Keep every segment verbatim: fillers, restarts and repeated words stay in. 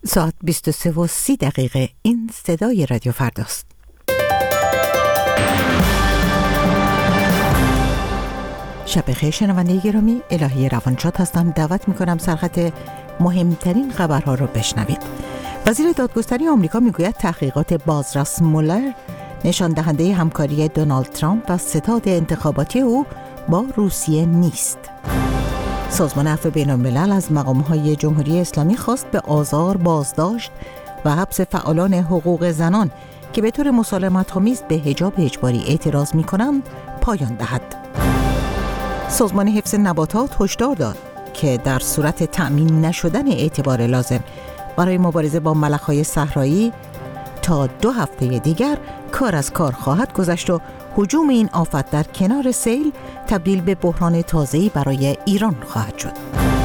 ساعت بیست و سه و سی دقیقه. این صدای رادیو فرداست. شب بخیر شنونده گرامی، الهی روانشاد هستم. دعوت میکنم سرخط مهمترین خبرها رو بشنوید. وزیر دادگستری آمریکا میگوید تحقیقات بازرس مولر نشان دهنده همکاری دونالد ترامپ و ستاد انتخاباتی او با روسیه نیست. سازمان عفو بین‌الملل از مقام‌های جمهوری اسلامی خواست به آزار، بازداشت و حبس فعالان حقوق زنان که به طور مسالمت‌آمیز به حجاب اجباری اعتراض می‌کنند پایان دهد. سازمان حفظ نباتات هشدار داد که در صورت تأمین نشدن اعتبار لازم برای مبارزه با ملخ‌های صحرایی تا دو هفته دیگر کار از کار خواهد گذشت و هجوم این آفت در کنار سیل تبدیل به بحران تازه‌ای برای ایران خواهد شد.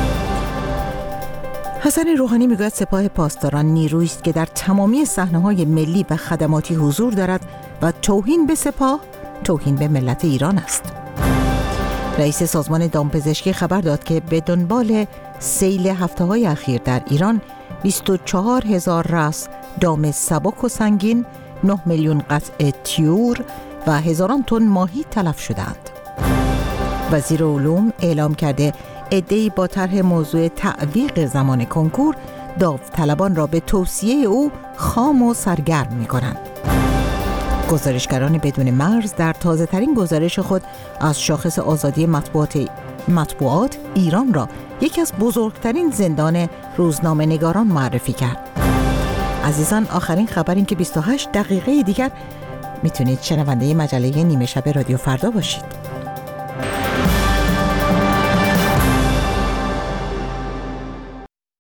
حسن روحانی میگوید سپاه پاسداران نیرویی است که در تمامی صحنه‌های ملی و خدماتی حضور دارد و توهین به سپاه توهین به ملت ایران است. رئیس سازمان دامپزشکی خبر داد که به دنبال سیل هفته‌های اخیر در ایران بیست و چهار هزار رأس دام سبک و سنگین، نه میلیون قطع تیور و هزاران تن ماهی تلف شدند. وزیر علوم اعلام کرده عده‌ای با طرح موضوع تعویق زمان کنکور داوطلبان را به توصیه او خام و سرگرم می‌کنند. گزارشگران بدون مرز در تازه‌ترین گزارش خود از شاخص آزادی مطبوعات مطبوعات ایران را یکی از بزرگترین زندان روزنامه‌نگاران معرفی کرد. عزیزان، آخرین خبر این که بیست و هشت دقیقه دیگر میتونید شنونده مجله نیمه شب رادیو فردا باشید.